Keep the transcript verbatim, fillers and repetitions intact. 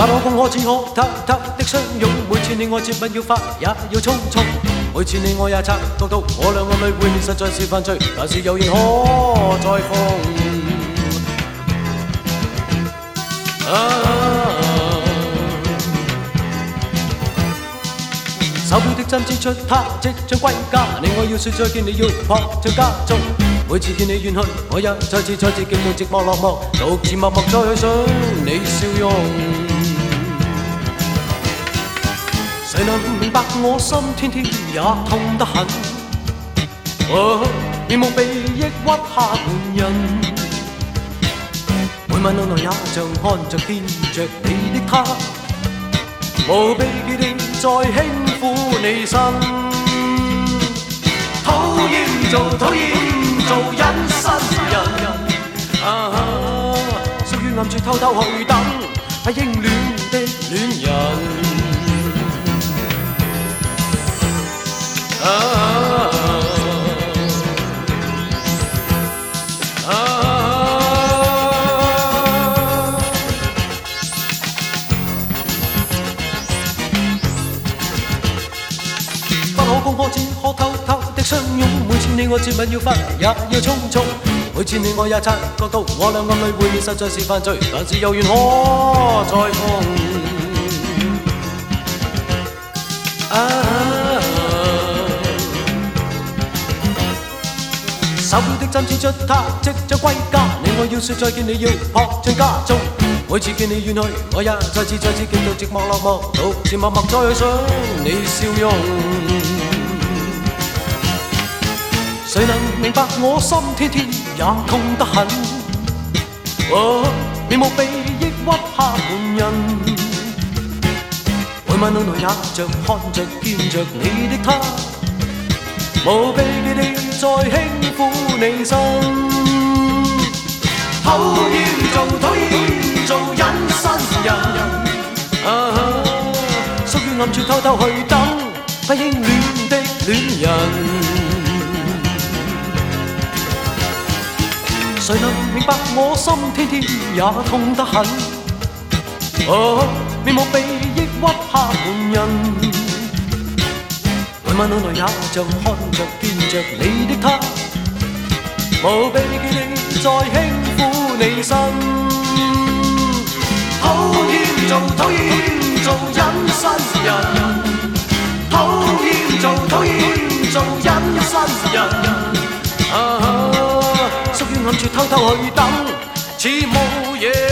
不可共可只可偷偷的相擁。每次你我接吻要快也要匆匆，每次你我也察覺到我倆暗裏會面實在是犯罪，但是有緣可再逢。啊手錶的針指出他即將歸家，你我要說再見，你要撲進家中。每次見你遠去，我也再次再次極度寂寞落寞，獨自默默再去想你笑容。誰能明白我心天天也痛得很？哦，面目被抑鬱下半人，每晚腦內也像看着見着你的他，無避忌地在輕撫你身。討厭做討厭做隱身人，啊，屬於暗處偷偷去等不應戀的戀人。啊啊不可公可只可偷偷的相擁，每次你我接吻要快也要匆匆，每次你我也察覺到我倆暗裏會面實在是犯罪，但是有緣可再逢。啊手錶的針指出他即將歸家，你我要說再見，你要撲進家中。每次見你遠去，我也再次再次極度寂寞落寞，獨自默默再去想你笑容。誰能明白我心天天也痛得很？哦，面目被抑鬱下半人，每晚腦內也像看着見着你的他，無避忌地在輕撫你身。討厭做討厭做隱身人，啊，屬於暗處偷偷去等不應戀的戀人。誰能明白我心天天也痛得很？哦，面目被抑鬱下半人，每晚腦內也像看着見着你的他，無避忌地在輕撫你身。討厭做討厭做隱身人，討厭做討厭做隱身人，啊，屬於暗處偷偷去等，似無嘢。